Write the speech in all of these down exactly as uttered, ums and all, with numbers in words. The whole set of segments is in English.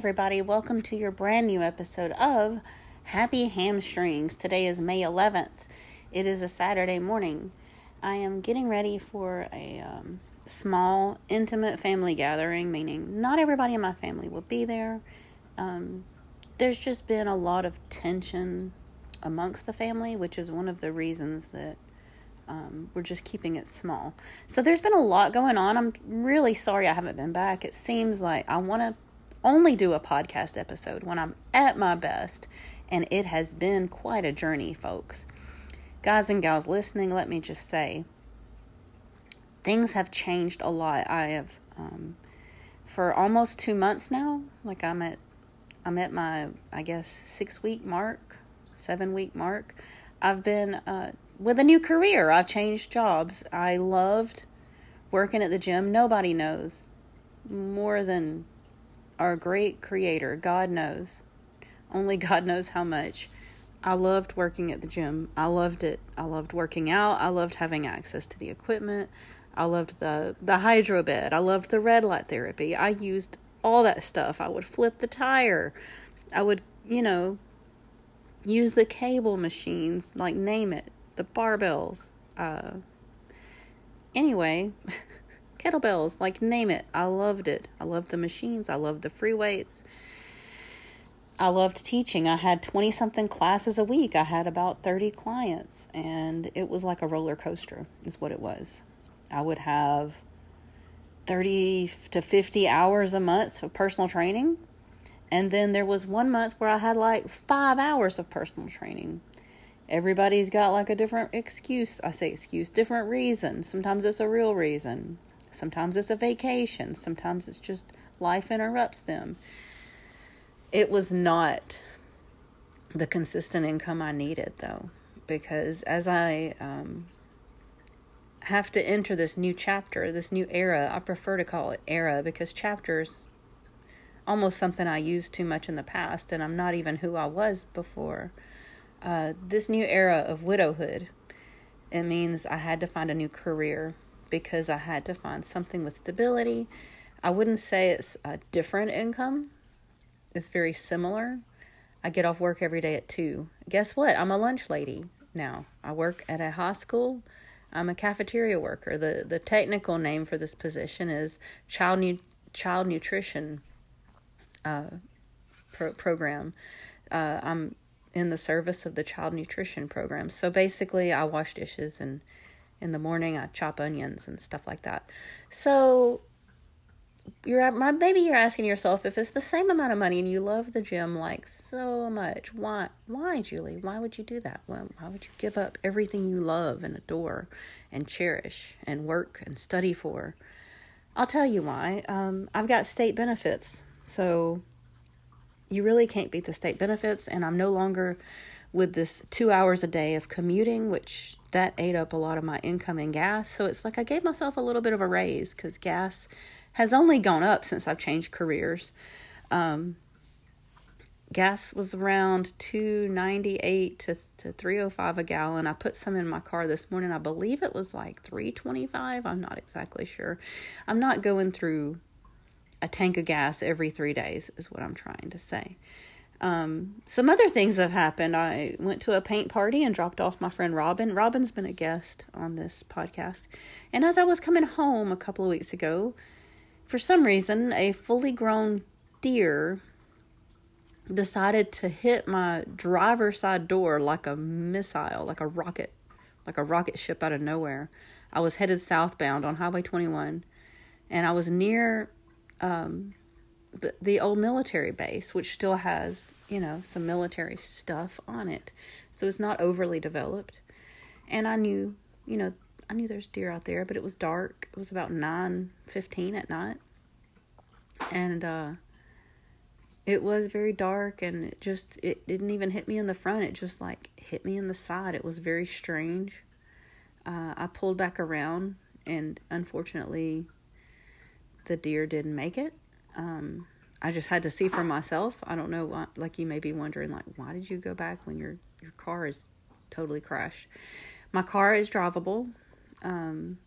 everybody. Welcome to your brand new episode of Happy Hamstrings. Today is May eleventh. It is a Saturday morning. I am getting ready for a um, small, intimate family gathering, meaning not everybody in my family will be there. Um, there's just been a lot of tension amongst the family, which is one of the reasons that Um, we're just keeping it small. So there's been a lot going on. I'm really sorry I haven't been back. It seems like I want to only do a podcast episode when I'm at my best. And it has been quite a journey, folks. Guys and gals listening, let me just say, things have changed a lot. I have, um, for almost two months now, like I'm at, I'm at my, I guess, six week mark, seven week mark. I've been, uh, with a new career. I've changed jobs. I loved working at the gym. Nobody knows more than our great creator. God knows. Only God knows how much. I loved working at the gym. I loved it. I loved working out. I loved having access to the equipment. I loved the, the hydro bed. I loved the red light therapy. I used all that stuff. I would flip the tire. I would, you know, use the cable machines, like name it. The barbells, uh, anyway, kettlebells, like name it. I loved it. I loved the machines. I loved the free weights. I loved teaching. I had twenty something classes a week. I had about thirty clients, and it was like a roller coaster is what it was. I would have thirty to fifty hours a month of personal training. And then there was one month where I had like five hours of personal training. Everybody's got like a different excuse. I say excuse, different reason. Sometimes it's a real reason. Sometimes it's a vacation. Sometimes it's just life interrupts them. It was not the consistent income I needed, though, because as I um, have to enter this new chapter, this new era, I prefer to call it era because chapter's almost something I used too much in the past, and I'm not even who I was before. Uh, this new era of widowhood, it means I had to find a new career because I had to find something with stability. I wouldn't say it's a different income. It's very similar. I get off work every day at two. Guess what? I'm a lunch lady now. I work at a high school. I'm a cafeteria worker. The the technical name for this position is child nu- child nutrition uh, pro- program. Uh, I'm in the service of the child nutrition program. So basically I wash dishes, and in the morning I chop onions and stuff like that. So you're maybe you're asking yourself, if it's the same amount of money and you love the gym like so much, why, why Julie, why would you do that? Why, why would you give up everything you love and adore and cherish and work and study for? I'll tell you why. Um, I've got state benefits. So you really can't beat the state benefits, and I'm no longer with this two hours a day of commuting, which that ate up a lot of my income in gas. So it's like I gave myself a little bit of a raise because gas has only gone up since I've changed careers. Um, gas was around two ninety-eight to, to three oh five a gallon. I put some in my car this morning. I believe it was like three twenty-five. I'm not exactly sure. I'm not going through a tank of gas every three days is what I'm trying to say. Um, some other things have happened. I went to a paint party and dropped off my friend Robin. Robin's been a guest on this podcast. And as I was coming home a couple of weeks ago, for some reason, a fully grown deer decided to hit my driver's side door like a missile, like a rocket, like a rocket ship out of nowhere. I was headed southbound on Highway twenty-one, and I was near Um, the, the old military base, which still has, you know, some military stuff on it. So it's not overly developed. And I knew, you know, I knew there's deer out there, but it was dark. It was about nine fifteen at night. And, uh, it was very dark, and it just, it didn't even hit me in the front. It just like hit me in the side. It was very strange. Uh, I pulled back around, and unfortunately the deer didn't make it. Um, I just had to see for myself. I don't know why, like you may be wondering, like, why did you go back when your, your car is totally crashed? My car is drivable. Um,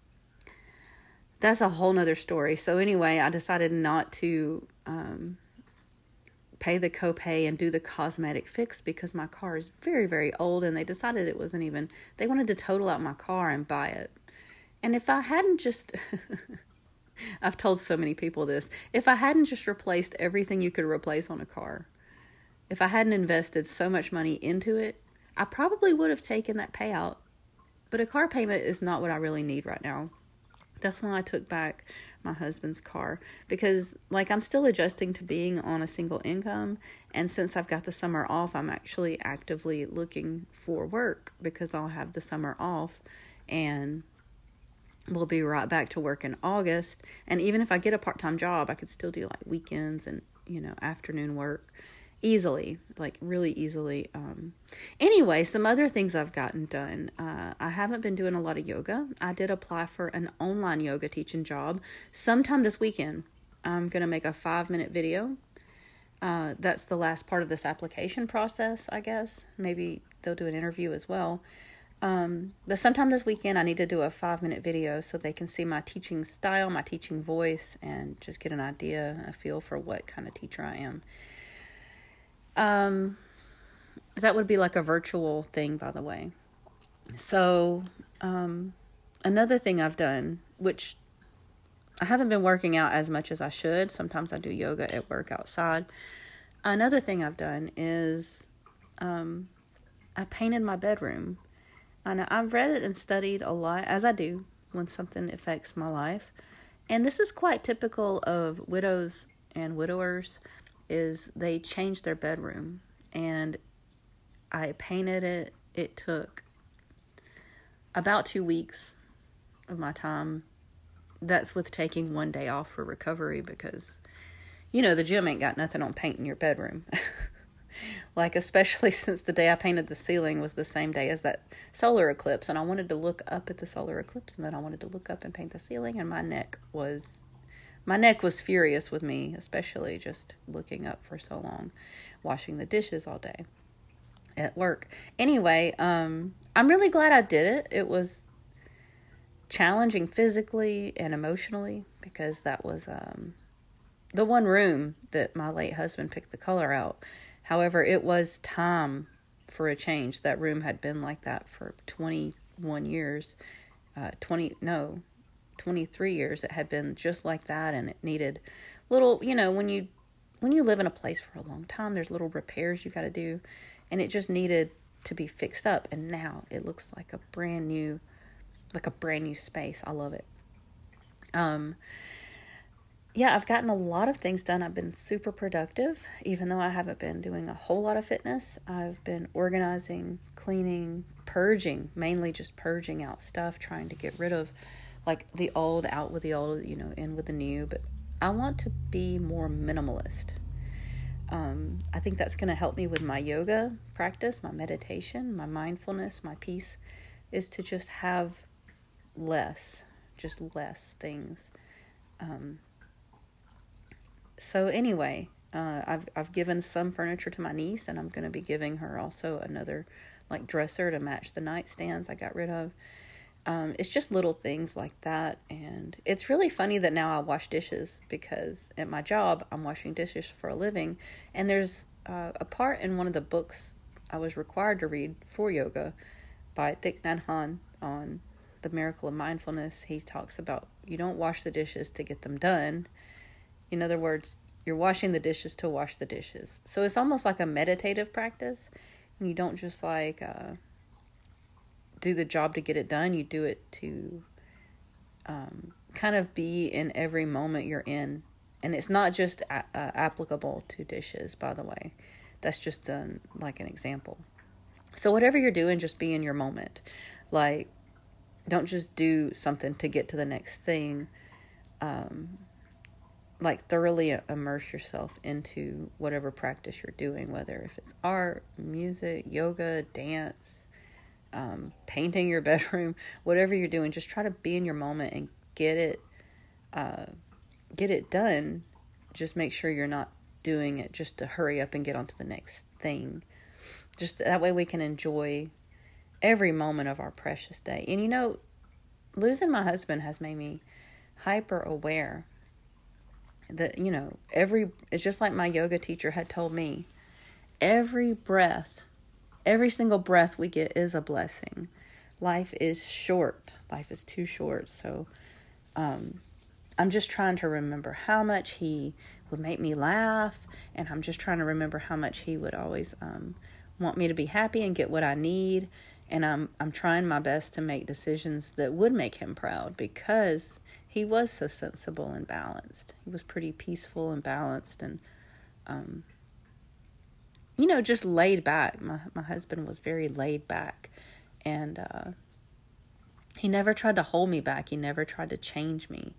that's a whole nother story. So anyway, I decided not to, um, pay the copay and do the cosmetic fix because my car is very, very old, and they decided it wasn't even, they wanted to total out my car and buy it. And if I hadn't just, I've told so many people this, if I hadn't just replaced everything you could replace on a car, if I hadn't invested so much money into it, I probably would have taken that payout. But a car payment is not what I really need right now. That's why I took back my husband's car, because like I'm still adjusting to being on a single income. And since I've got the summer off, I'm actually actively looking for work because I'll have the summer off and we'll be right back to work in August. And even if I get a part-time job, I could still do like weekends and, you know, afternoon work easily, like really easily. Um, anyway, some other things I've gotten done. Uh, I haven't been doing a lot of yoga. I did apply for an online yoga teaching job sometime this weekend. I'm going to make a five minute video. Uh, that's the last part of this application process, I guess. Maybe they'll do an interview as well. Um, but sometime this weekend, I need to do a five minute video so they can see my teaching style, my teaching voice, and just get an idea, a feel for what kind of teacher I am. Um, that would be like a virtual thing, by the way. So, um, another thing I've done, which I haven't been working out as much as I should. Sometimes I do yoga at work outside. Another thing I've done is, um, I painted my bedroom. And I've read it and studied a lot, as I do when something affects my life. And this is quite typical of widows and widowers, is they change their bedroom. And I painted it. It took about two weeks of my time. That's with taking one day off for recovery because, you know, the gym ain't got nothing on painting your bedroom. Like, especially since the day I painted the ceiling was the same day as that solar eclipse. And I wanted to look up at the solar eclipse, and then I wanted to look up and paint the ceiling. And my neck was, my neck was furious with me, especially just looking up for so long, washing the dishes all day at work. Anyway, um, I'm really glad I did it. It was challenging physically and emotionally because that was um, the one room that my late husband picked the color out. However, it was time for a change. That room had been like that for twenty-one years, uh, twenty, no, twenty-three years. It had been just like that, and it needed little, you know, when you, when you live in a place for a long time, there's little repairs you got to do, and it just needed to be fixed up. And now it looks like a brand new, like a brand new space. I love it. Um, Yeah, I've gotten a lot of things done. I've been super productive, even though I haven't been doing a whole lot of fitness. I've been organizing, cleaning, purging, mainly just purging out stuff, trying to get rid of like the old, out with the old, you know, in with the new. But I want to be more minimalist. Um, I think that's going to help me with my yoga practice, my meditation, my mindfulness, my peace, is to just have less, just less things. Um, So anyway, uh, I've I've given some furniture to my niece, and I'm going to be giving her also another like dresser to match the nightstands I got rid of. Um, it's just little things like that, and it's really funny that now I wash dishes because at my job I'm washing dishes for a living, and there's uh, a part in one of the books I was required to read for yoga by Thich Nhat Hanh on the miracle of mindfulness. He talks about you don't wash the dishes to get them done. In other words, you're washing the dishes to wash the dishes. So it's almost like a meditative practice. You don't just like uh, do the job to get it done. You do it to um, kind of be in every moment you're in. And it's not just a- uh, applicable to dishes, by the way. That's just an, like an example. So whatever you're doing, just be in your moment. Like, don't just do something to get to the next thing. Um... like thoroughly immerse yourself into whatever practice you're doing, whether if it's art, music, yoga, dance, um, painting your bedroom, whatever you're doing, just try to be in your moment and get it, uh, get it done. Just make sure you're not doing it just to hurry up and get on to the next thing. Just that way we can enjoy every moment of our precious day. And you know, losing my husband has made me hyper aware that, you know, every, it's just like my yoga teacher had told me, every breath, every single breath we get is a blessing. Life is short. Life is too short. So, um, I'm just trying to remember how much he would make me laugh. And I'm just trying to remember how much he would always, um, want me to be happy and get what I need. And I'm, I'm trying my best to make decisions that would make him proud, because he was so sensible and balanced. He was pretty peaceful and balanced and, um, you know, just laid back. My, my husband was very laid back, and, uh, he never tried to hold me back. He never tried to change me.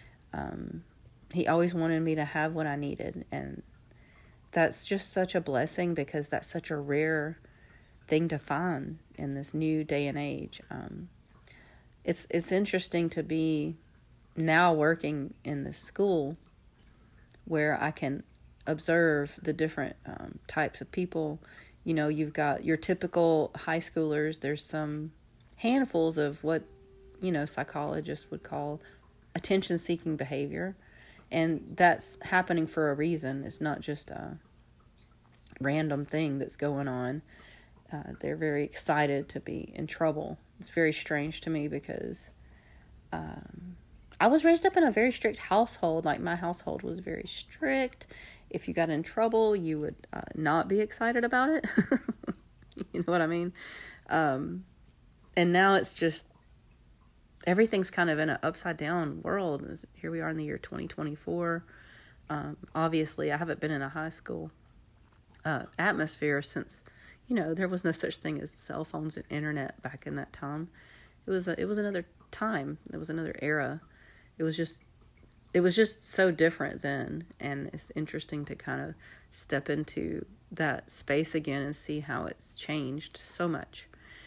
Um, he always wanted me to have what I needed. And that's just such a blessing, because that's such a rare thing to find in this new day and age. Um, it's, it's interesting to be now working in this school where I can observe the different um, types of people. You know, you've got your typical high schoolers. There's some handfuls of what, you know, psychologists would call attention-seeking behavior. And that's happening for a reason. It's not just a random thing that's going on. Uh, they're very excited to be in trouble. It's very strange to me, because um, I was raised up in a very strict household. Like, my household was very strict. If you got in trouble, you would uh, not be excited about it. You know what I mean? Um, and now it's just, everything's kind of in an upside down world. Here we are in the year twenty twenty-four. Um, obviously, I haven't been in a high school uh, atmosphere since, you know, there was no such thing as cell phones and internet back in that time. It was a, it was another time. It was another era. It was just, it was just so different then. And it's interesting to kind of step into that space again and see how it's changed so much.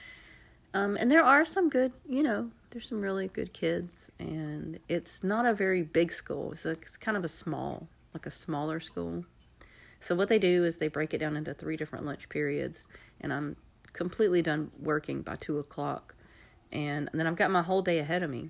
Um, and there are some good, you know, there's some really good kids, and it's not a very big school. It's, like, it's kind of a small, like a smaller school. So what they do is they break it down into three different lunch periods, and I'm completely done working by two o'clock. And, and then I've got my whole day ahead of me,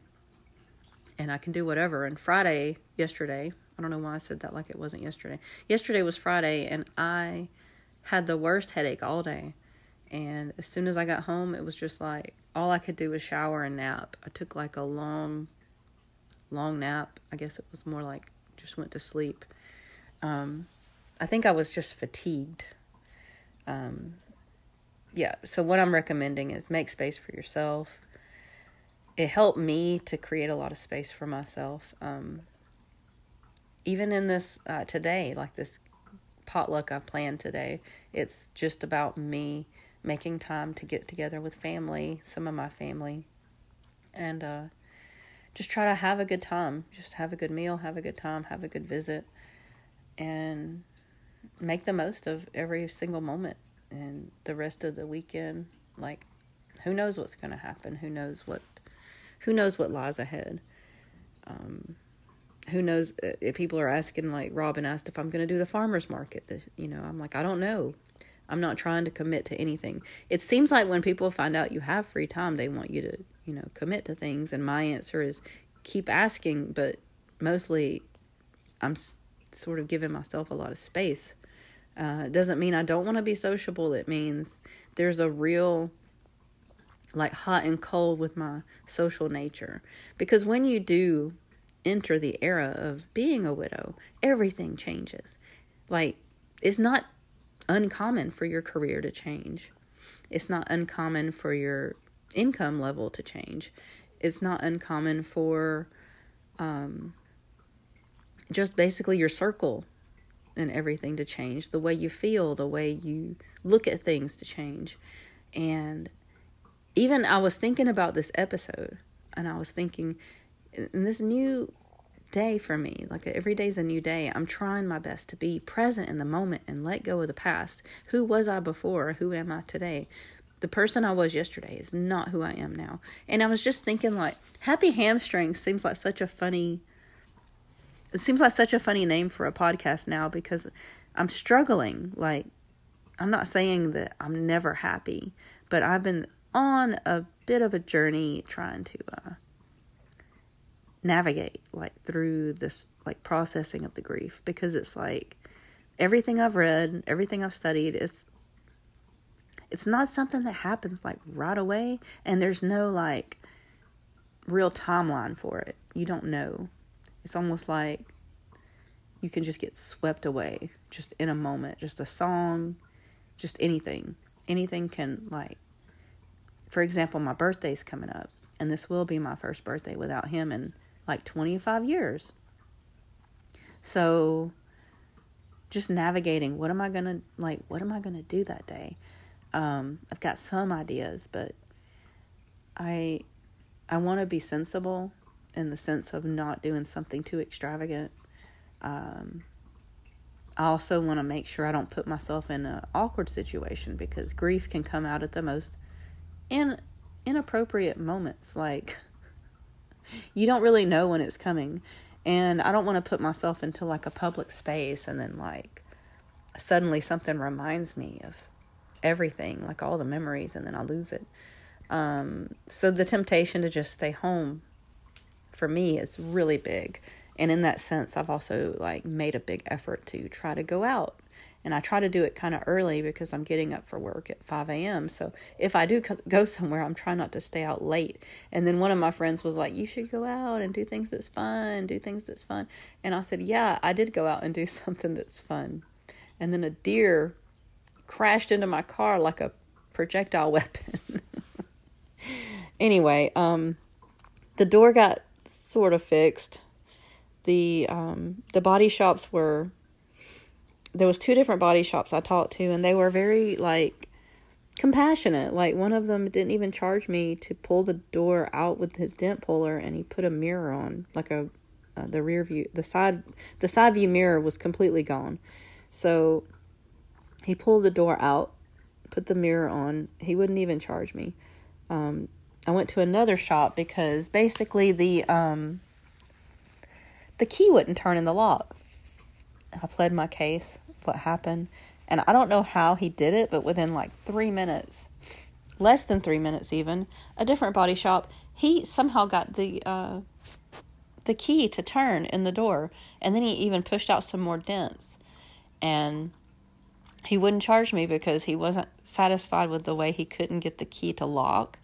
and I can do whatever. And Friday, yesterday, I don't know why I said that like it wasn't yesterday. Yesterday was Friday, and I had the worst headache all day. And as soon as I got home, it was just like, all I could do was shower and nap. I took like a long, long nap. I guess it was more like just went to sleep. Um, I think I was just fatigued. Um, yeah, so what I'm recommending is make space for yourself. It helped me to create a lot of space for myself. Um, even in this, uh, today, like this potluck I planned today, it's just about me making time to get together with family, some of my family, and uh, just try to have a good time. Just have a good meal, have a good time, have a good visit, and make the most of every single moment. And the rest of the weekend, like, who knows what's going to happen? Who knows what, who knows what lies ahead? Um, who knows? If people are asking, like Robin asked if I'm going to do the farmer's market, this, you know, I'm like, I don't know. I'm not trying to commit to anything. It seems like when people find out you have free time, they want you to, you know, commit to things. And my answer is keep asking, but mostly I'm s- sort of giving myself a lot of space. Uh, it doesn't mean I don't want to be sociable. It means there's a real, like, hot and cold with my social nature. Because when you do enter the era of being a widow, everything changes. Like, it's not uncommon for your career to change. It's not uncommon for your income level to change. It's not uncommon for um, just basically your circle and everything to change. The way you feel, the way you look at things to change. And even I was thinking about this episode, and I was thinking, in this new day for me, like every day's a new day, I'm trying my best to be present in the moment and let go of the past. Who was I before? Who am I today? The person I was yesterday is not who I am now. And I was just thinking, like, Happy Hamstrings seems like such a funny, it seems like such a funny name for a podcast now, because I'm struggling. Like, I'm not saying that I'm never happy, but I've been on a bit of a journey trying to uh, navigate like through this like processing of the grief, because it's like everything I've read, everything I've studied, it's it's not something that happens like right away, and there's no like real timeline for it. You don't know. It's almost like you can just get swept away just in a moment, just a song, just anything. Anything can, like, for example, my birthday's coming up, and this will be my first birthday without him in like twenty-five years. So just navigating, what am I going to, like, what am I going to do that day? Um, I've got some ideas, but I, I want to be sensible in the sense of not doing something too extravagant. Um, I also want to make sure I don't put myself in an awkward situation, because grief can come out at the most in inappropriate moments. Like, you don't really know when it's coming. And I don't want to put myself into like a public space and then like suddenly something reminds me of everything, like all the memories, and then I lose it. Um, so the temptation to just stay home for me is really big. And in that sense, I've also like made a big effort to try to go out. And I try to do it kind of early because I'm getting up for work at five a.m. So if I do go somewhere, I'm trying not to stay out late. And then one of my friends was like, you should go out and do things that's fun, do things that's fun. And I said, yeah, I did go out and do something that's fun. And then a deer crashed into my car like a projectile weapon. Anyway, um, the door got sort of fixed. The um, the body shops were... There was two different body shops I talked to, and they were very, like, compassionate. Like, one of them didn't even charge me to pull the door out with his dent puller, and he put a mirror on, like a uh, the rear view, the side, the side view mirror was completely gone. So he pulled the door out, put the mirror on. He wouldn't even charge me. Um, I went to another shop because basically the um, the key wouldn't turn in the lock. I pled my case, what happened, and I don't know how he did it, but within like three minutes, less than three minutes even, a different body shop, he somehow got the uh, the key to turn in the door, and then he even pushed out some more dents, and he wouldn't charge me because he wasn't satisfied with the way he couldn't get the key to lock.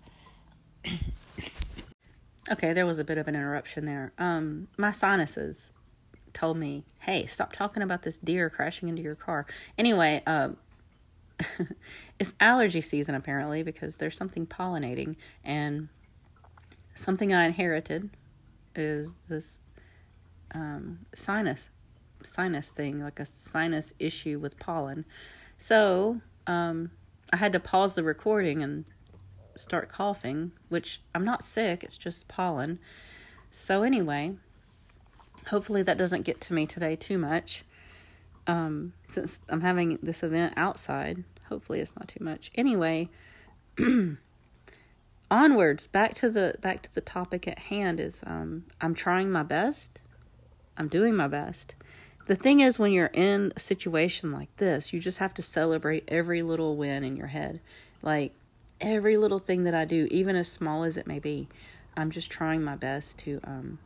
Okay, there was a bit of an interruption there. Um, my sinuses told me, hey, stop talking about this deer crashing into your car. Anyway, uh, it's allergy season apparently, because there's something pollinating, and something I inherited is this um, sinus sinus thing, like a sinus issue with pollen. So um, I had to pause the recording and start coughing, which I'm not sick, it's just pollen. So anyway, hopefully that doesn't get to me today too much. Um, since I'm having this event outside, hopefully it's not too much. Anyway, onwards, back to the back to the topic at hand is um, I'm trying my best. I'm doing my best. The thing is, when you're in a situation like this, you just have to celebrate every little win in your head. Like, every little thing that I do, even as small as it may be, I'm just trying my best to... Um,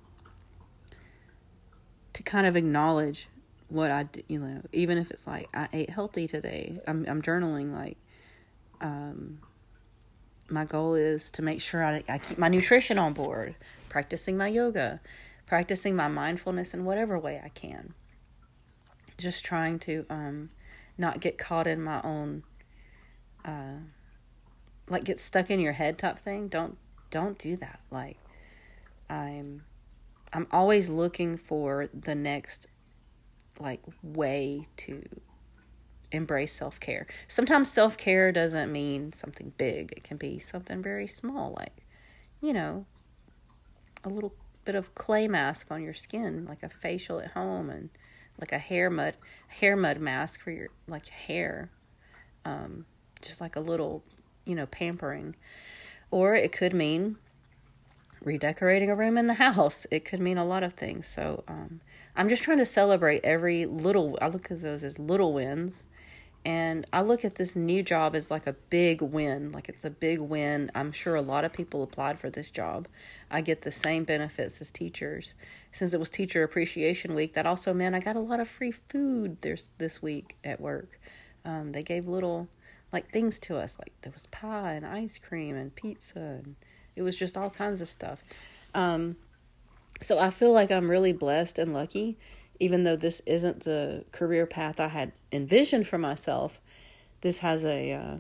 to kind of acknowledge what I do, you know, even if it's like, I ate healthy today. I'm I'm journaling, like, um, my goal is to make sure I, I keep my nutrition on board, practicing my yoga, practicing my mindfulness in whatever way I can. Just trying to um, not get caught in my own, uh, like, get stuck in your head type thing. Don't, don't do that. Like, I'm... I'm always looking for the next, like, way to embrace self-care. Sometimes self-care doesn't mean something big. It can be something very small, like, you know, a little bit of clay mask on your skin, like a facial at home, and like a hair mud, hair mud mask for your, like, hair. Um, just like a little, you know, pampering. Or it could mean redecorating a room in the house. It could mean a lot of things. So um, I'm just trying to celebrate every little, I look at those as little wins, And I look at this new job as like a big win. Like it's a big win. I'm sure a lot of people applied for this job. I get the same benefits as teachers. Since it was Teacher Appreciation Week, that also meant I got a lot of free food this, this week at work. Um, they gave little like things to us. Like there was pie and ice cream and pizza. And it was just all kinds of stuff. Um, so I feel like I'm really blessed and lucky. Even though this isn't the career path I had envisioned for myself, this has a uh,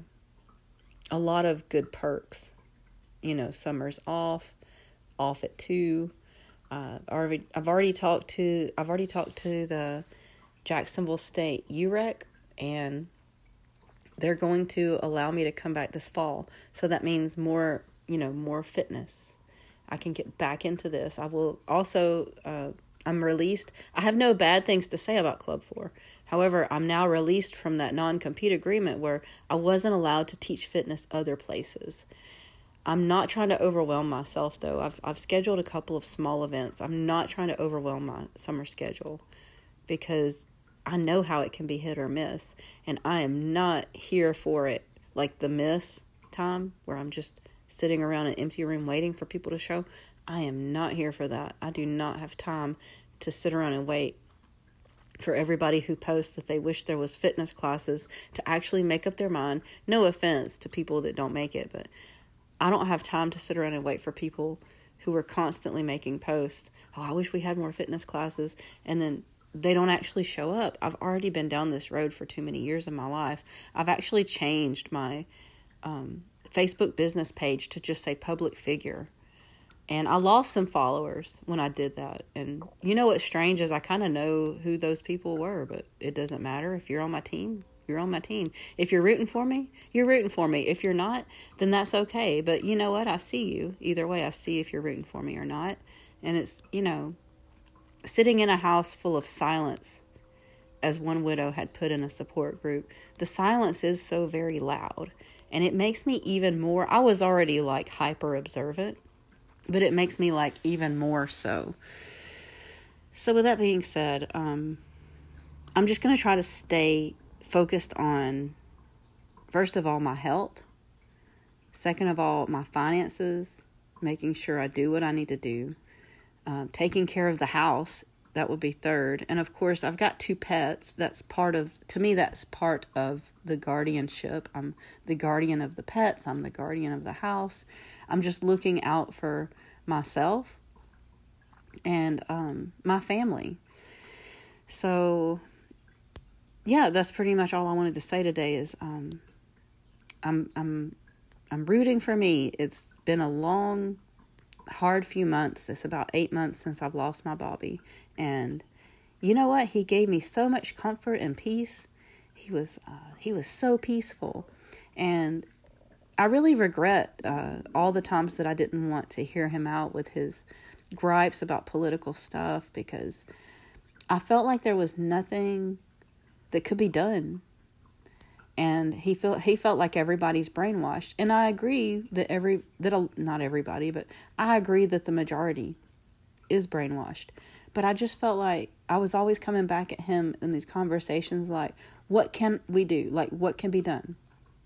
a lot of good perks. You know, summers off, off at two. Uh, already, I've already talked to I've already talked to the Jacksonville State U R E C, and they're going to allow me to come back this fall. So that means more, you know, more fitness. I can get back into this. I will also. Uh, I'm released. I have no bad things to say about Club four. However, I'm now released from that non-compete agreement where I wasn't allowed to teach fitness other places. I'm not trying to overwhelm myself, though. I've I've scheduled a couple of small events. I'm not trying to overwhelm my summer schedule because I know how it can be hit or miss, and I am not here for it. Like the miss time where I'm just sitting around an empty room waiting for people to show. I am not here for that. I do not have time to sit around and wait for everybody who posts that they wish there was fitness classes to actually make up their mind. No offense to people that don't make it, but I don't have time to sit around and wait for people who are constantly making posts. Oh, I wish we had more fitness classes. And then they don't actually show up. I've already been down this road for too many years in my life. I've actually changed my um, Facebook business page to just say public figure. And I lost some followers when I did that. And you know what's strange is I kind of know who those people were, but it doesn't matter. If you're on my team, you're on my team. If you're rooting for me, you're rooting for me. If you're not, then that's okay. But you know what? I see you. Either way, I see if you're rooting for me or not. And it's, you know, sitting in a house full of silence, as one widow had put in a support group, the silence is so very loud. And it makes me even more, I was already like hyper observant, but it makes me like even more so. So with that being said, um, I'm just going to try to stay focused on, first of all, my health. Second of all, my finances, making sure I do what I need to do. Um, taking care of the house, that would be third. And of course, I've got two pets. That's part of, to me, that's part of the guardianship. I'm the guardian of the pets. I'm the guardian of the house. I'm just looking out for myself and um, my family. So, yeah, that's pretty much all I wanted to say today. Is um, I'm I'm I'm rooting for me. It's been a long, hard few months. It's about eight months since I've lost my Bobby, and you know what? He gave me so much comfort and peace. He was uh, he was so peaceful, and I really regret uh, all the times that I didn't want to hear him out with his gripes about political stuff, because I felt like there was nothing that could be done. And he felt he felt like everybody's brainwashed. And I agree that every that a, not everybody, but I agree that the majority is brainwashed. But I just felt like I was always coming back at him in these conversations like, what can we do? Like, what can be done?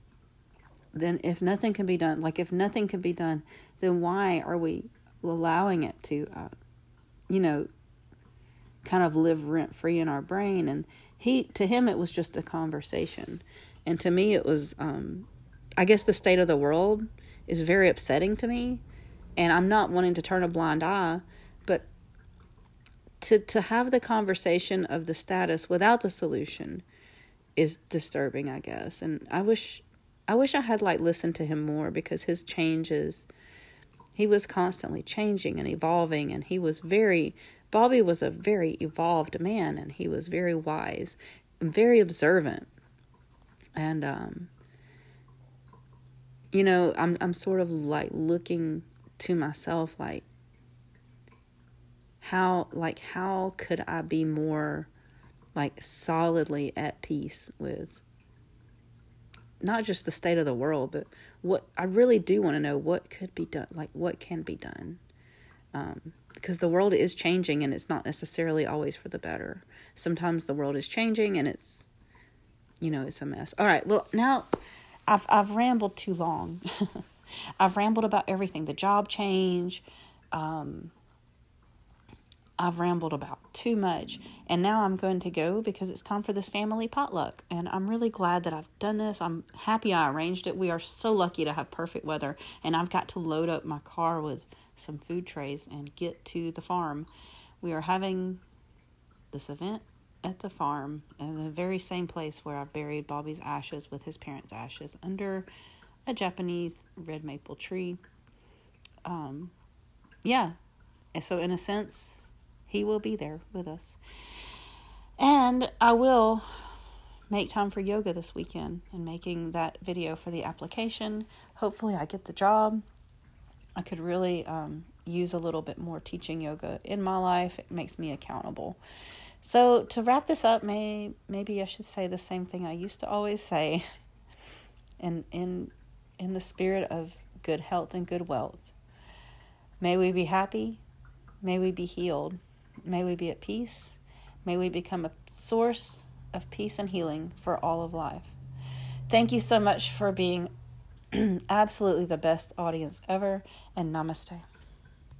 Then if nothing can be done, like if nothing can be done, then why are we allowing it to, uh, you know, kind of live rent free in our brain? And he, to him, it was just a conversation. And to me, it was, um, I guess the state of the world is very upsetting to me. And I'm not wanting to turn a blind eye, but to, to have the conversation of the status without the solution is disturbing, I guess. And I wish, I wish I had like listened to him more, because his changes, he was constantly changing and evolving, and he was very, Bobby was a very evolved man, and he was very wise and very observant. And, um, you know, I'm, I'm sort of like looking to myself, like how, like, how could I be more like solidly at peace with not just the state of the world, but what I really do want to know, what could be done, like what can be done. Um, because the world is changing, and it's not necessarily always for the better. Sometimes the world is changing and it's you know, it's a mess. All right. Well, now I've, I've rambled too long. I've rambled about everything, the job change. Um, I've rambled about too much, and now I'm going to go because it's time for this family potluck, and I'm really glad that I've done this. I'm happy I arranged it. We are so lucky to have perfect weather, and I've got to load up my car with some food trays and get to the farm. We are having this event at the farm in the very same place where I buried Bobby's ashes with his parents' ashes under a Japanese red maple tree. Um, yeah, and so in a sense, he will be there with us. And I will make time for yoga this weekend and making that video for the application. Hopefully I get the job. I could really um, use a little bit more teaching yoga in my life. It makes me accountable. So to wrap this up, may, maybe I should say the same thing I used to always say. In, in, in the spirit of good health and good wealth. May we be happy. May we be healed. May we be at peace. May we become a source of peace and healing for all of life. Thank you so much for being absolutely the best audience ever, and namaste.